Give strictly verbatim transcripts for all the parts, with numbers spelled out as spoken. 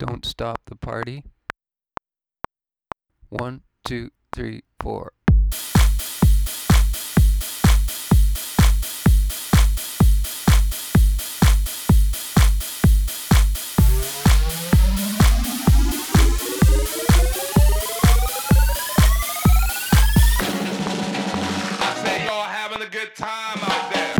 Don't stop the party. One, two, three, four. I say y'all having a good time out there.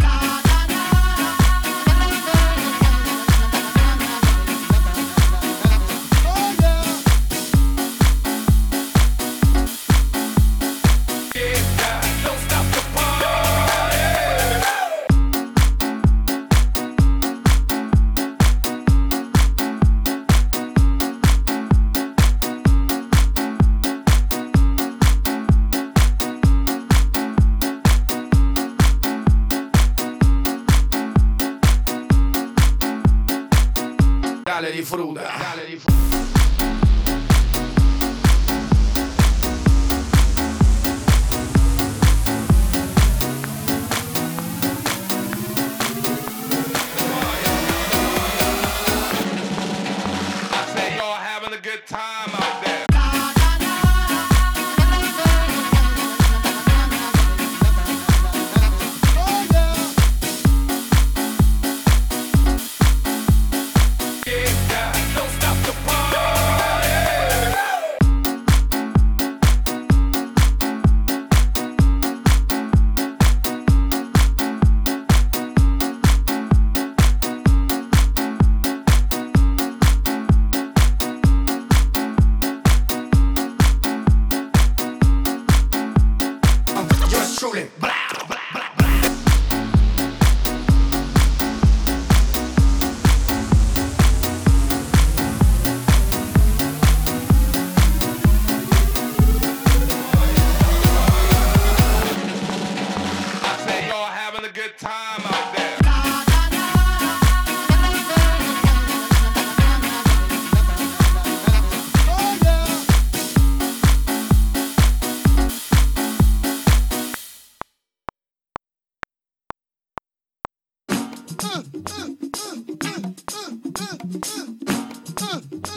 Dale disfruta, dale disfruta. I say y'all having a good time out there. Yours truly. Blah, blah, blah, blah. I say y'all having a good time out there. Uh, uh, uh, uh, uh, uh, uh, uh.